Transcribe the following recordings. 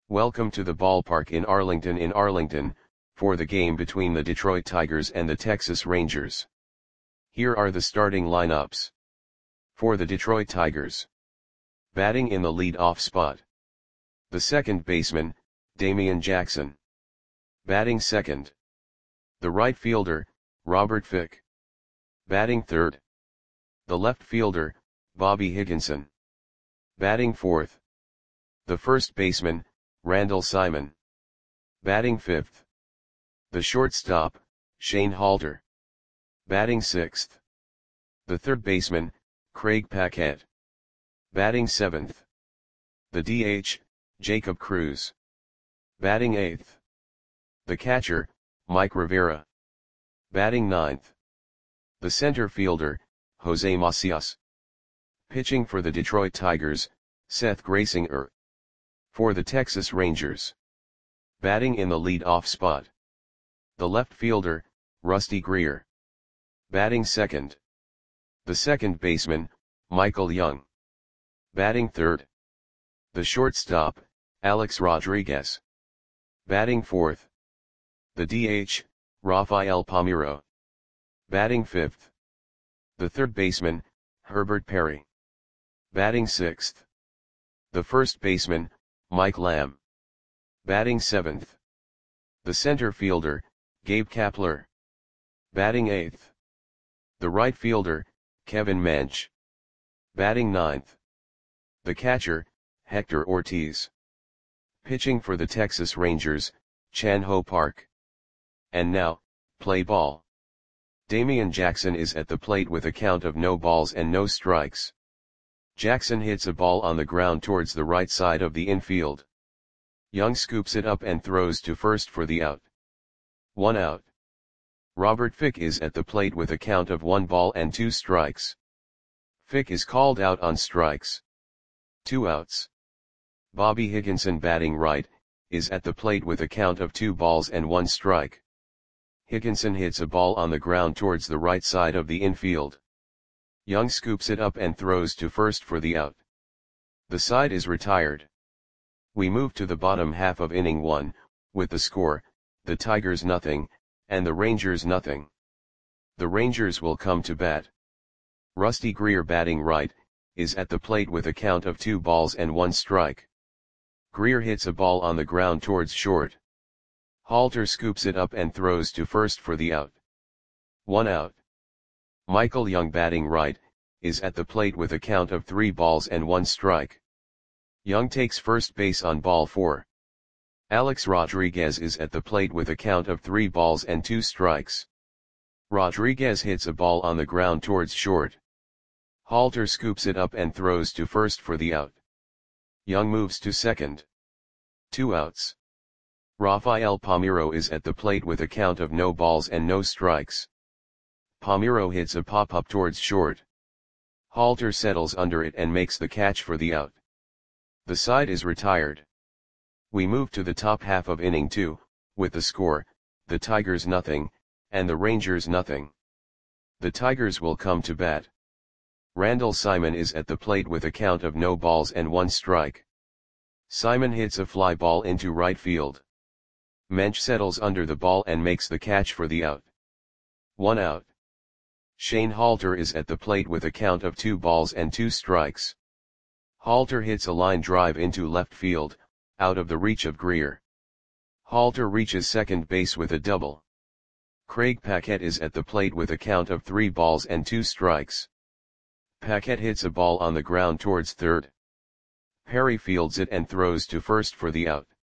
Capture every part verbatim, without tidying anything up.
Welcome to the ballpark in Arlington in Arlington, for the game between the Detroit Tigers and the Texas Rangers. Here are the starting lineups. For the Detroit Tigers. Batting in the lead-off spot. The second baseman, Damian Jackson. Batting second. The right fielder, Robert Fick. Batting third. The left fielder, Bobby Higginson. Batting fourth. The first baseman, Randall Simon. Batting fifth. The shortstop, Shane Halter. Batting sixth. The third baseman, Craig Paquette. Batting seventh. The D H, Jacob Cruz. Batting eighth. The catcher, Mike Rivera. Batting ninth. The center fielder, Jose Macias. Pitching for the Detroit Tigers, Seth Graysinger. For the Texas Rangers. Batting in the lead-off spot. The left fielder, Rusty Greer. Batting second. The second baseman, Michael Young. Batting third. The shortstop, Alex Rodriguez. Batting fourth. The D H, Rafael Palmeiro. Batting fifth. The third baseman, Herbert Perry. Batting sixth. The first baseman, Mike Lamb. Batting seventh. The center fielder, Gabe Kapler. Batting eighth. The right fielder, Kevin Mench. Batting ninth. The catcher, Hector Ortiz. Pitching for the Texas Rangers, Chan Ho Park. And now, play ball. Damian Jackson is at the plate with a count of no balls and no strikes. Jackson hits a ball on the ground towards the right side of the infield. Young scoops it up and throws to first for the out. One out. Robert Fick is at the plate with a count of one ball and two strikes. Fick is called out on strikes. Two outs. Bobby Higginson, batting right, is at the plate with a count of two balls and one strike. Higginson hits a ball on the ground towards the right side of the infield. Young scoops it up and throws to first for the out. The side is retired. We move to the bottom half of inning one, with the score, the Tigers nothing, and the Rangers nothing. The Rangers will come to bat. Rusty Greer, batting right, is at the plate with a count of two balls and one strike. Greer hits a ball on the ground towards short. Halter scoops it up and throws to first for the out. One out. Michael Young, batting right, is at the plate with a count of three balls and one strike. Young takes first base on ball four. Alex Rodriguez is at the plate with a count of three balls and two strikes. Rodriguez hits a ball on the ground towards short. Halter scoops it up and throws to first for the out. Young moves to second. Two outs. Rafael Palmeiro is at the plate with a count of no balls and no strikes. Palmeiro hits a pop-up towards short. Halter settles under it and makes the catch for the out. The side is retired. We move to the top half of inning two, with the score, the Tigers nothing, and the Rangers nothing. The Tigers will come to bat. Randall Simon is at the plate with a count of no balls and one strike. Simon hits a fly ball into right field. Mench settles under the ball and makes the catch for the out. One out. Shane Halter is at the plate with a count of two balls and two strikes. Halter hits a line drive into left field, out of the reach of Greer. Halter reaches second base with a double. Craig Paquette is at the plate with a count of three balls and two strikes. Paquette hits a ball on the ground towards third. Perry fields it and throws to first for the out.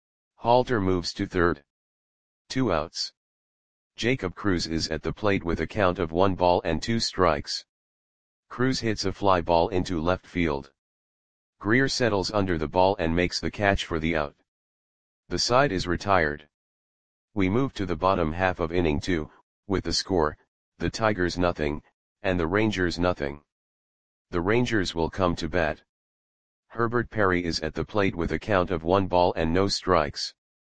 Halter moves to third. Two outs. Jacob Cruz is at the plate with a count of one ball and two strikes. Cruz hits a fly ball into left field. Greer settles under the ball and makes the catch for the out. The side is retired. We move to the bottom half of inning two, with the score, the Tigers nothing, and the Rangers nothing. The Rangers will come to bat. Herbert Perry is at the plate with a count of one ball and no strikes.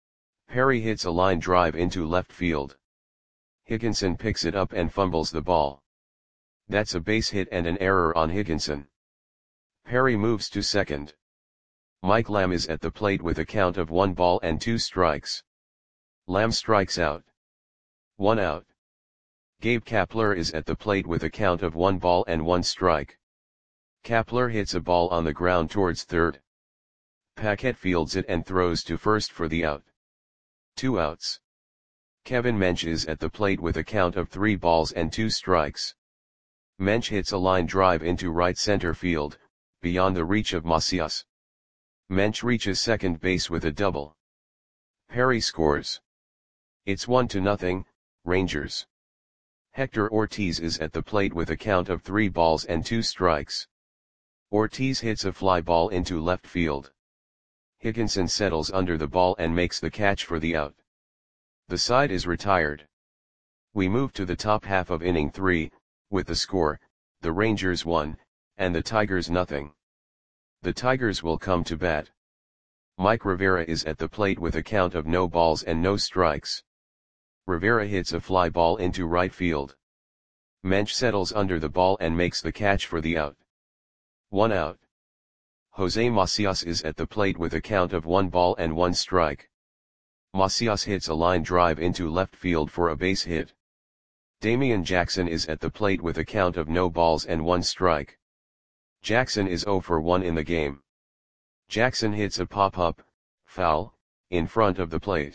Perry hits a line drive into left field. Higginson picks it up and fumbles the ball. That's a base hit and an error on Higginson. Perry moves to second. Mike Lamb is at the plate with a count of one ball and two strikes. Lamb strikes out. One out. Gabe Kapler is at the plate with a count of one ball and one strike. Kapler hits a ball on the ground towards third. Paquette fields it and throws to first for the out. Two outs. Kevin Mench is at the plate with a count of three balls and two strikes. Mench hits a line drive into right center field, beyond the reach of Macias. Mench reaches second base with a double. Perry scores. It's one to nothing, Rangers. Hector Ortiz is at the plate with a count of three balls and two strikes. Ortiz hits a fly ball into left field. Higginson settles under the ball and makes the catch for the out. The side is retired. We move to the top half of inning three, with the score, the Rangers one, and the Tigers nothing. The Tigers will come to bat. Mike Rivera is at the plate with a count of no balls and no strikes. Rivera hits a fly ball into right field. Mench settles under the ball and makes the catch for the out. One out. Jose Macias is at the plate with a count of one ball and one strike. Macias hits a line drive into left field for a base hit. Damian Jackson is at the plate with a count of no balls and one strike. Jackson is oh for one in the game. Jackson hits a pop-up, foul, in front of the plate.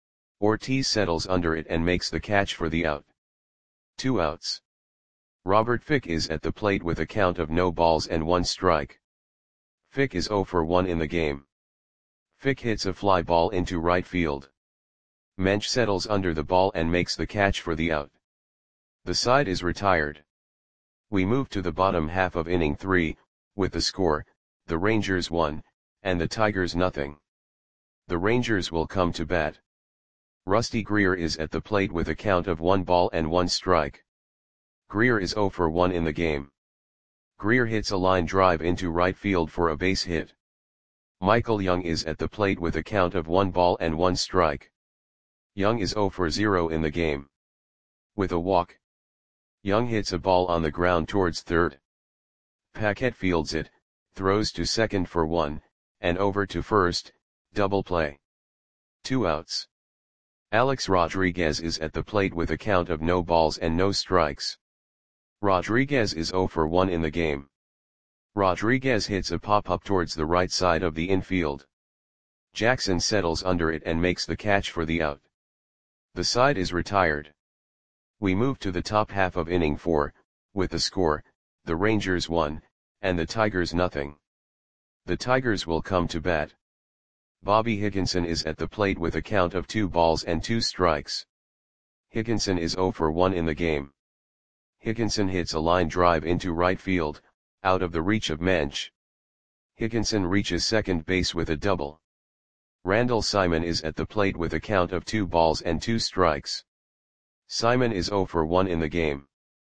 Ortiz settles under it and makes the catch for the out. Two outs. Robert Fick is at the plate with a count of no balls and one strike. Fick is oh for one in the game. Fick hits a fly ball into right field. Mench settles under the ball and makes the catch for the out. The side is retired. We move to the bottom half of inning three, with the score, the Rangers one, and the Tigers nothing. The Rangers will come to bat. Rusty Greer is at the plate with a count of one ball and one strike. Greer is oh for one in the game. Greer hits a line drive into right field for a base hit. Michael Young is at the plate with a count of one ball and one strike. Young is oh for zero in the game. With a walk. Young hits a ball on the ground towards third. Paquette fields it, throws to second for one, and over to first, double play. Two outs. Alex Rodriguez is at the plate with a count of no balls and no strikes. Rodriguez is oh for one in the game. Rodriguez hits a pop-up towards the right side of the infield. Jackson settles under it and makes the catch for the out. The side is retired. We move to the top half of inning four, with the score, the Rangers one, and the Tigers nothing. The Tigers will come to bat. Bobby Higginson is at the plate with a count of two balls and two strikes. Higginson is oh for one in the game. Higginson hits a line drive into right field, out of the reach of Mench. Higginson reaches second base with a double. Randall Simon is at the plate with a count of two balls and two strikes. Simon is oh for one in the game.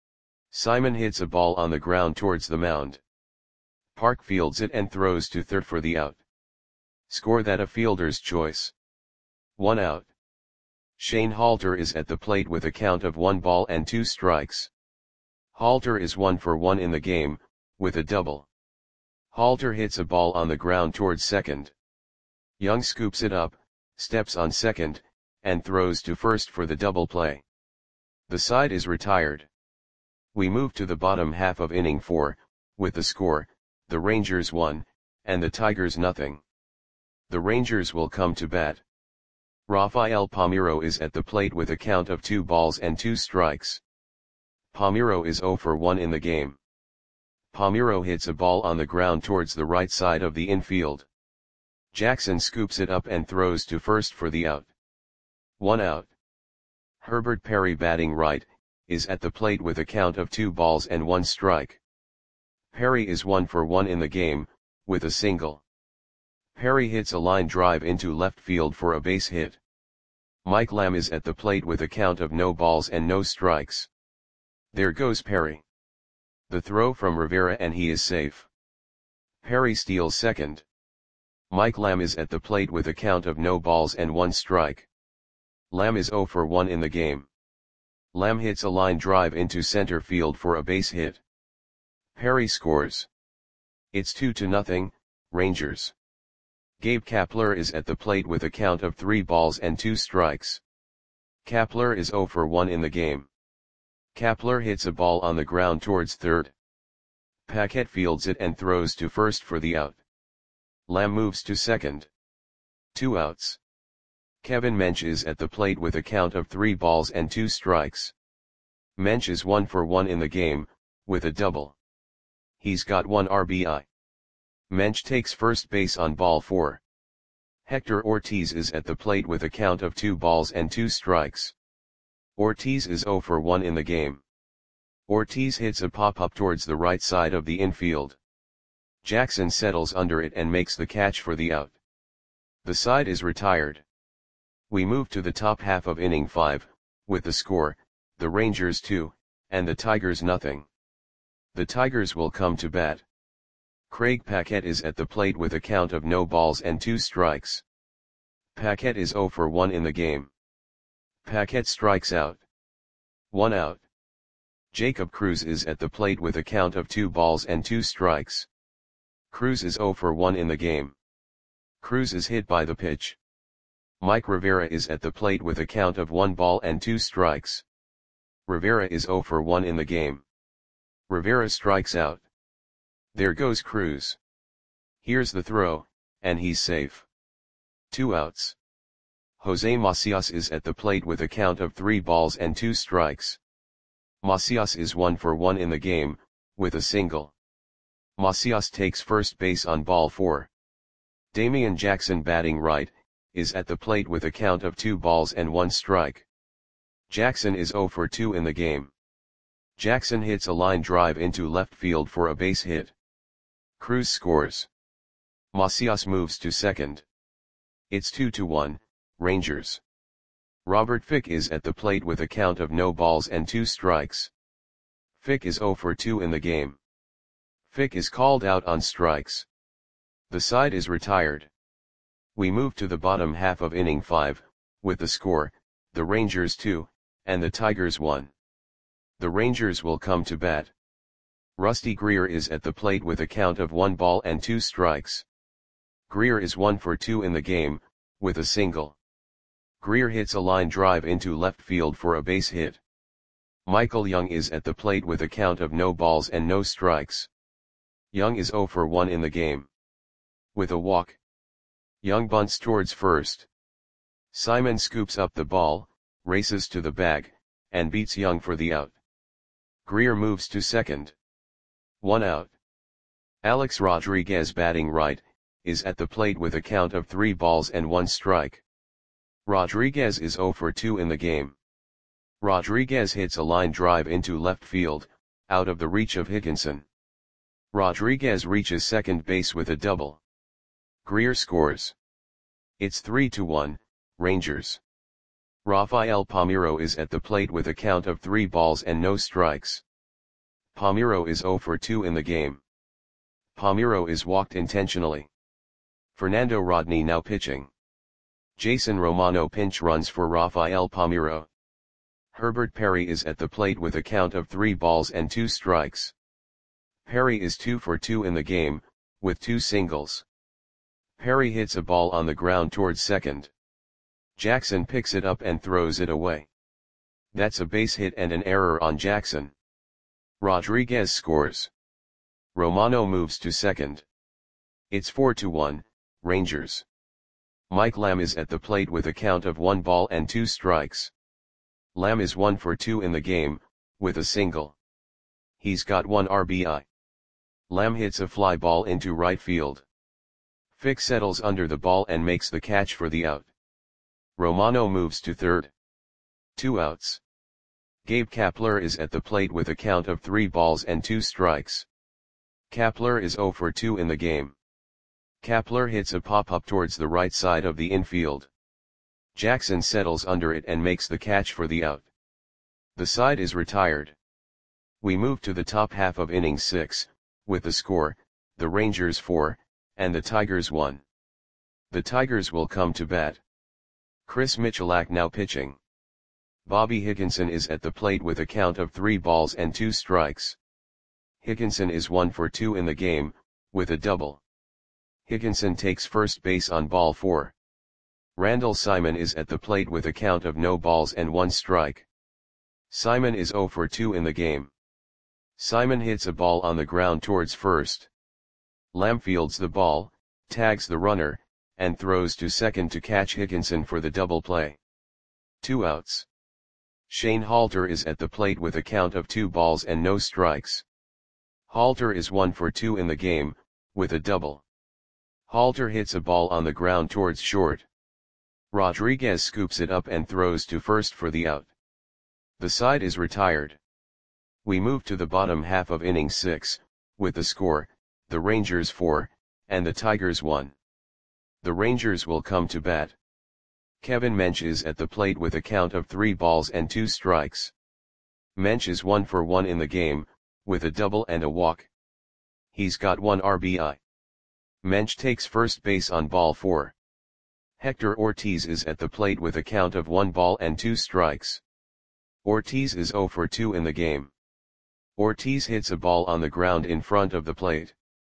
Simon hits a ball on the ground towards the mound. Park fields it and throws to third for the out. Score that a fielder's choice. One out. Shane Halter is at the plate with a count of one ball and two strikes. Halter is one for one in the game, with a double. Halter hits a ball on the ground towards second. Young scoops it up, steps on second, and throws to first for the double play. The side is retired. We move to the bottom half of inning four, with the score, the Rangers one, and the Tigers nothing. The Rangers will come to bat. Rafael Palmeiro is at the plate with a count of two balls and two strikes. Palmeiro is oh for one in the game. Palmeiro hits a ball on the ground towards the right side of the infield. Jackson scoops it up and throws to first for the out. One out. Herbert Perry, batting right, is at the plate with a count of two balls and one strike. Perry is one for one in the game, with a single. Perry hits a line drive into left field for a base hit. Mike Lamb is at the plate with a count of no balls and no strikes. There goes Perry. The throw from Rivera and he is safe. Perry steals second. Mike Lamb is at the plate with a count of no balls and one strike. Lamb is oh for one in the game. Lamb hits a line drive into center field for a base hit. Perry scores. It's two to nothing, Rangers. Gabe Kapler is at the plate with a count of three balls and two strikes. Kapler is zero for one in the game. Kapler hits a ball on the ground towards third. Paquette fields it and throws to first for the out. Lamb moves to second. Two outs. Kevin Mensch is at the plate with a count of three balls and two strikes. Mensch is one for one in the game, with a double. He's got one R B I. Mensch takes first base on ball four. Hector Ortiz is at the plate with a count of two balls and two strikes. Ortiz is zero for one in the game. Ortiz hits a pop-up towards the right side of the infield. Jackson settles under it and makes the catch for the out. The side is retired. We move to the top half of inning five, with the score, the Rangers two, and the Tigers nothing. The Tigers will come to bat. Craig Paquette is at the plate with a count of no balls and two strikes. Paquette is zero for one in the game. Paquette strikes out. One out. Jacob Cruz is at the plate with a count of two balls and two strikes. Cruz is zero for one in the game. Cruz is hit by the pitch. Mike Rivera is at the plate with a count of one ball and two strikes. Rivera is zero for one in the game. Rivera strikes out. There goes Cruz. Here's the throw, and he's safe. Two outs. Jose Macias is at the plate with a count of three balls and two strikes. Macias is one for one in the game, with a single. Macias takes first base on ball four. Damian Jackson, batting right, is at the plate with a count of two balls and one strike. Jackson is zero for two in the game. Jackson hits a line drive into left field for a base hit. Cruz scores. Macias moves to second. It's two to one, Rangers. Robert Fick is at the plate with a count of no balls and two strikes. Fick is zero for two in the game. Fick is called out on strikes. The side is retired. We move to the bottom half of inning five, with the score, the Rangers two, and the Tigers one. The Rangers will come to bat. Rusty Greer is at the plate with a count of one ball and two strikes. Greer is one for two in the game, with a single. Greer hits a line drive into left field for a base hit. Michael Young is at the plate with a count of no balls and no strikes. Young is zero for one in the game. With a walk. Young bunts towards first. Simon scoops up the ball, races to the bag, and beats Young for the out. Greer moves to second. One out. Alex Rodriguez, batting right, is at the plate with a count of three balls and one strike. Rodriguez is zero for two in the game. Rodriguez hits a line drive into left field, out of the reach of Higginson. Rodriguez reaches second base with a double. Greer scores. It's three to one, Rangers. Rafael Palmeiro is at the plate with a count of three balls and no strikes. Palmeiro is zero for two in the game. Palmeiro is walked intentionally. Fernando Rodney now pitching. Jason Romano pinch runs for Rafael Palmeiro. Herbert Perry is at the plate with a count of three balls and two strikes. Perry is two for two in the game, with two singles. Perry hits a ball on the ground towards second. Jackson picks it up and throws it away. That's a base hit and an error on Jackson. Rodriguez scores. Romano moves to second. It's four to one, Rangers. Mike Lamb is at the plate with a count of one ball and two strikes. Lamb is one for two in the game, with a single. He's got one R B I. Lamb hits a fly ball into right field. Fick settles under the ball and makes the catch for the out. Romano moves to third. Two outs. Gabe Kapler is at the plate with a count of three balls and two strikes. Kapler is zero for two in the game. Kapler hits a pop-up towards the right side of the infield. Jackson settles under it and makes the catch for the out. The side is retired. We move to the top half of inning six, with the score, the Rangers four, and the Tigers one. The Tigers will come to bat. Chris Michalak now pitching. Bobby Higginson is at the plate with a count of three balls and two strikes. Higginson is one for two in the game, with a double. Higginson takes first base on ball four. Randall Simon is at the plate with a count of no balls and one strike. Simon is zero for two in the game. Simon hits a ball on the ground towards first. Lamb fields the ball, tags the runner, and throws to second to catch Higginson for the double play. Two outs. Shane Halter is at the plate with a count of two balls and no strikes. Halter is one for two in the game, with a double. Halter hits a ball on the ground towards short. Rodriguez scoops it up and throws to first for the out. The side is retired. We move to the bottom half of inning six, with the score, the Rangers four, and the Tigers one. The Rangers will come to bat. Kevin Mench is at the plate with a count of three balls and two strikes. Mench is one for one in the game, with a double and a walk. He's got one R B I. Mench takes first base on ball four. Hector Ortiz is at the plate with a count of one ball and two strikes. Ortiz is zero for two in the game. Ortiz hits a ball on the ground in front of the plate.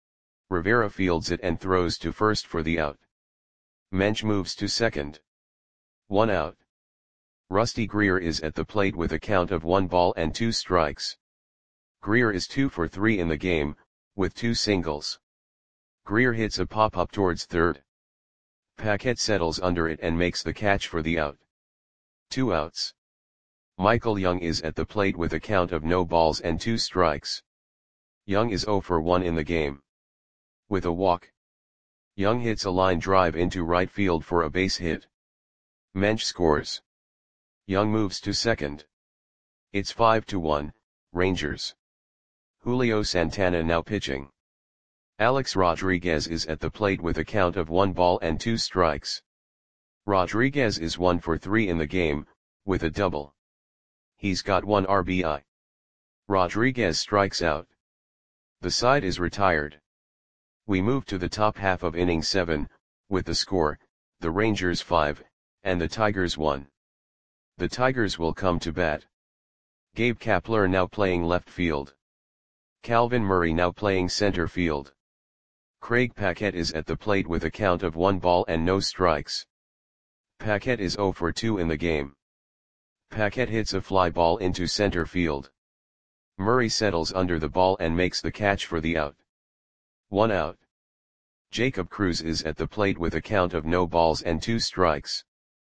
Rivera fields it and throws to first for the out. Mench moves to second. One out. Rusty Greer is at the plate with a count of one ball and two strikes. Greer is two for three in the game, with two singles. Greer hits a pop-up towards third. Paquette settles under it and makes the catch for the out. Two outs. Michael Young is at the plate with a count of no balls and two strikes. Young is zero for one in the game. With a walk. Young hits a line drive into right field for a base hit. Mench scores. Young moves to second. It's five to one, Rangers. Julio Santana now pitching. Alex Rodriguez is at the plate with a count of one ball and two strikes. Rodriguez is one for three in the game, with a double. He's got one R B I. Rodriguez strikes out. The side is retired. We move to the top half of inning seven, with the score, the Rangers five, and the Tigers one. The Tigers will come to bat. Gabe Kapler now playing left field. Calvin Murray now playing center field. Craig Paquette is at the plate with a count of one ball and no strikes. Paquette is zero for two in the game. Paquette hits a fly ball into center field. Murray settles under the ball and makes the catch for the out. One out. Jacob Cruz is at the plate with a count of no balls and two strikes.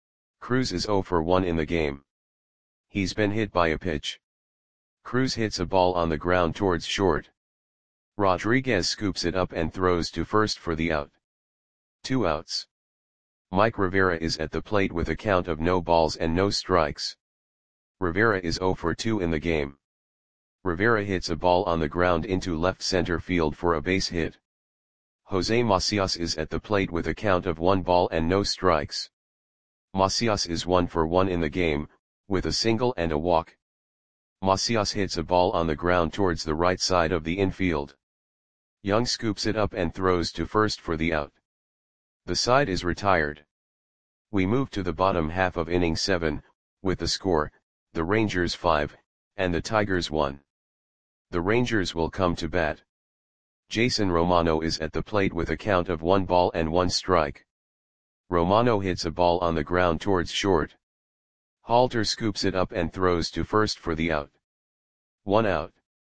Cruz is zero for one in the game. He's been hit by a pitch. Cruz hits a ball on the ground towards short. Rodriguez scoops it up and throws to first for the out. Two outs. Mike Rivera is at the plate with a count of no balls and no strikes. Rivera is zero for two in the game. Rivera hits a ball on the ground into left center field for a base hit. Jose Macias is at the plate with a count of one ball and no strikes. Macias is one for one in the game, with a single and a walk. Macias hits a ball on the ground towards the right side of the infield. Young scoops it up and throws to first for the out. The side is retired. We move to the bottom half of inning seven, with the score, the Rangers five, and the Tigers one. The Rangers will come to bat. Jason Romano is at the plate with a count of one ball and one strike. Romano hits a ball on the ground towards short. Halter scoops it up and throws to first for the out. One out.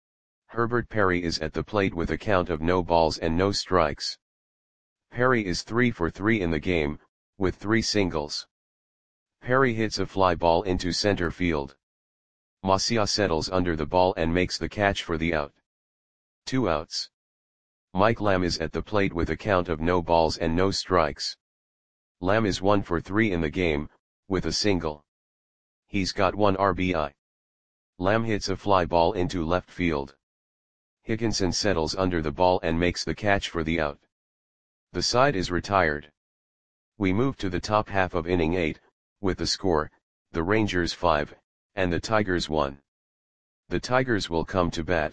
Herbert Perry is at the plate with a count of no balls and no strikes. Perry is three for three in the game, with three singles. Perry hits a fly ball into center field. Macias settles under the ball and makes the catch for the out. Two outs. Mike Lamb is at the plate with a count of no balls and no strikes. Lamb is one for three in the game, with a single. He's got one R B I. Lamb hits a fly ball into left field. Higginson settles under the ball and makes the catch for the out. The side is retired. We move to the top half of inning eight, with the score, the Rangers five, and the Tigers one. The Tigers will come to bat.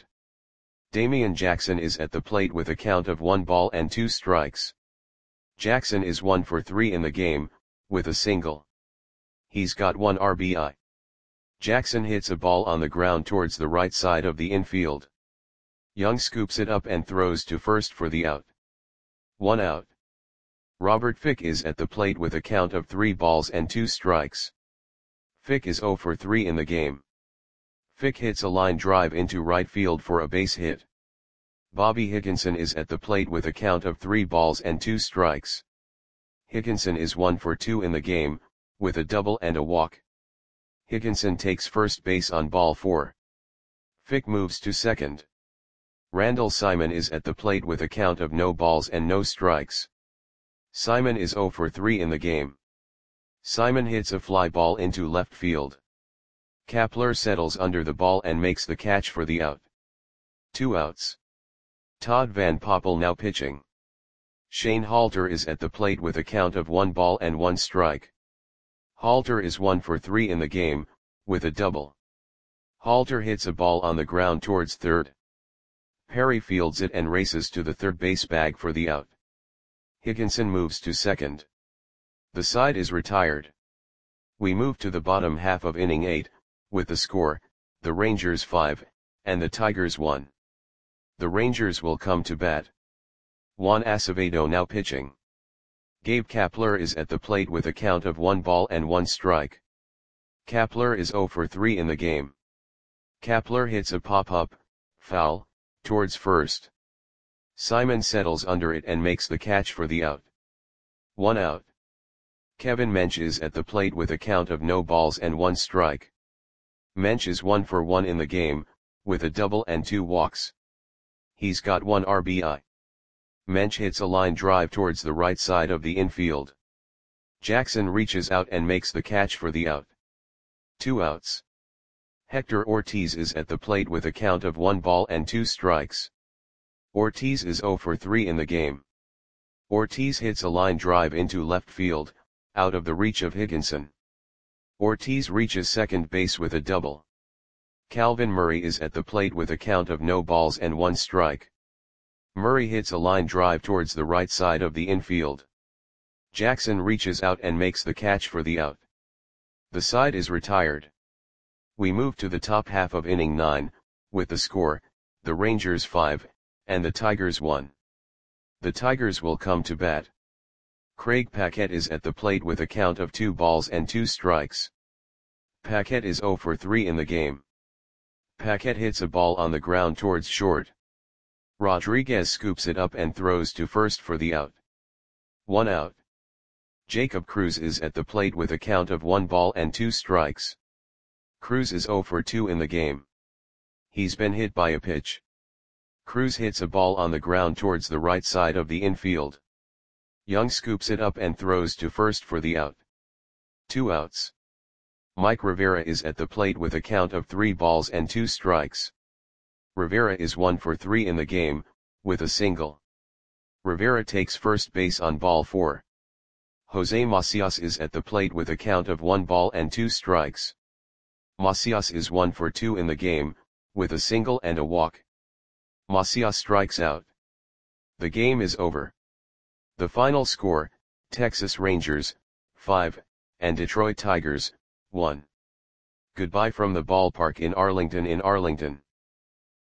Damian Jackson is at the plate with a count of one ball and two strikes. Jackson is one for three in the game, with a single. He's got one R B I. Jackson hits a ball on the ground towards the right side of the infield. Young scoops it up and throws to first for the out. One out. Robert Fick is at the plate with a count of three balls and two strikes. Fick is zero for three in the game. Fick hits a line drive into right field for a base hit. Bobby Higginson is at the plate with a count of three balls and two strikes. Higginson is one for two in the game, with a double and a walk. Higginson takes first base on ball four. Fick moves to second. Randall Simon is at the plate with a count of no balls and no strikes. Simon is zero for three in the game. Simon hits a fly ball into left field. Kapler settles under the ball and makes the catch for the out. Two outs. Todd Van Poppel now pitching. Shane Halter is at the plate with a count of one ball and one strike. Halter is one for three in the game, with a double. Halter hits a ball on the ground towards third. Perry fields it and races to the third base bag for the out. Higginson moves to second. The side is retired. We move to the bottom half of inning eight, with the score, the Rangers five, and the Tigers one. The Rangers will come to bat. Juan Acevedo now pitching. Gabe Kapler is at the plate with a count of one ball and one strike. Kapler is zero for three in the game. Kapler hits a pop-up, foul, towards first. Simon settles under it and makes the catch for the out. One out. Kevin Mench is at the plate with a count of no balls and one strike. Mench is one for one in the game, with a double and two walks. He's got one R B I. Mench hits a line drive towards the right side of the infield. Jackson reaches out and makes the catch for the out. Two outs. Hector Ortiz is at the plate with a count of one ball and two strikes. Ortiz is zero for three in the game. Ortiz hits a line drive into left field, out of the reach of Higginson. Ortiz reaches second base with a double. Calvin Murray is at the plate with a count of no balls and one strike. Murray hits a line drive towards the right side of the infield. Jackson reaches out and makes the catch for the out. The side is retired. We move to the top half of inning nine, with the score, the Rangers five, and the Tigers one. The Tigers will come to bat. Craig Paquette is at the plate with a count of two balls and two strikes. Paquette is zero for three in the game. Paquette hits a ball on the ground towards short. Rodriguez scoops it up and throws to first for the out. One out. Jacob Cruz is at the plate with a count of one ball and two strikes. Cruz is zero for two in the game. He's been hit by a pitch. Cruz hits a ball on the ground towards the right side of the infield. Young scoops it up and throws to first for the out. Two outs. Mike Rivera is at the plate with a count of three balls and two strikes. Rivera is one for three in the game, with a single. Rivera takes first base on ball four. Jose Macias is at the plate with a count of one ball and two strikes. Macias is one for two in the game, with a single and a walk. Macias strikes out. The game is over. The final score, Texas Rangers, five, and Detroit Tigers, one. Goodbye from the ballpark in Arlington in Arlington.